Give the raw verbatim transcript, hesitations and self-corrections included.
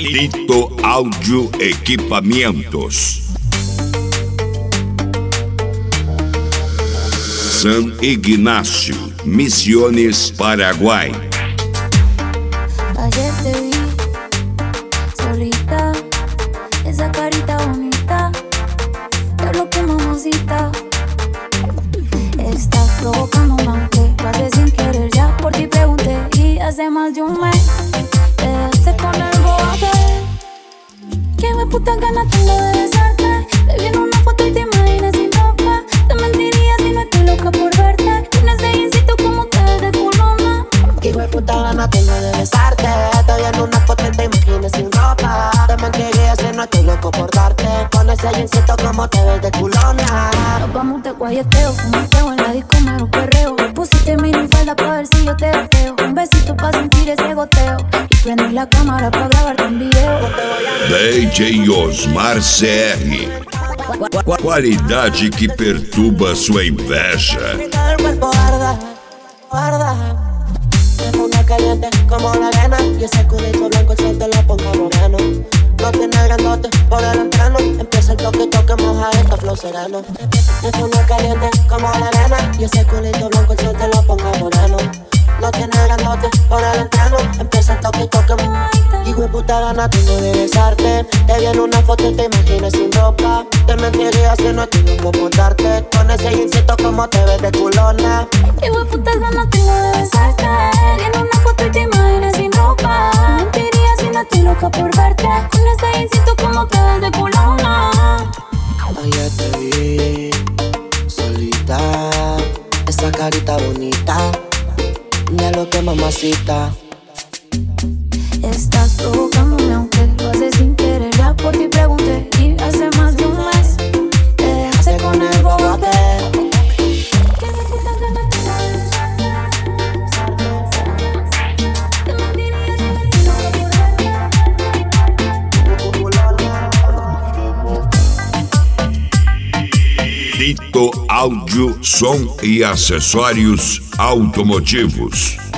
Tito Áudio Equipamentos. San Ignacio, Misiones, Paraguay. Ayer te vi solita, esa carita bonita, te lo que mamacita. Estás provocándome aunque lo haces sin querer, ya por ti pregunté y hace más de un mes te dejaste con el bote. Qué hueputa ganas tengo de besarte, te vi en una foto y te imaginas sin ropa. Te mentiría si no estoy loca por verte, tienes ese instinto como te ves de culona. Qué hueputa ganas tengo de besarte, te vi en una foto y te imaginas sin ropa. Te mentiría si no estoy loco por darte, con ese instinto como te ves de culona. Nos vamos de guayeteo, fumeteo en la disco, mero perreo. Pusiste mini falda pa' ver si yo te gateo. Un besito pa' sentir ese goteo y prendí la cámara pa' grabarte un video. D J Osmar C R. Qualidade que perturba sua inveja. El cuerpo arda, arda. Me pone caliente como la arena y ese culito blanco el sol te lo pongo moreno. No tiene grandote por el entreno, empieza el toque toque moja esta flow sereno. Me pone caliente como la arena y ese culito blanco el sol te lo pongo moreno. No tiene grandote por el entreno, empieza el toque toque moja. Hijo de puta gana tengo de besarte, te vi en una foto y te imaginas sin ropa. Te mentiría si no estoy loco por darte, con ese insecto como te ves de culona. Hijo de puta ganas tengo de besarte, vi en una foto y te imaginas sin ropa. Te mentiría si no estoy loca por verte, con ese instinto como te ves de culona. Ayer te vi solita, esa carita bonita, mira lo que mamacita. Estás provocándome aunque lo haces sin querer, ya por ti pregunté y hace más de un mes te dejaste con el bobote. Tito Áudio, som e acessórios automotivos.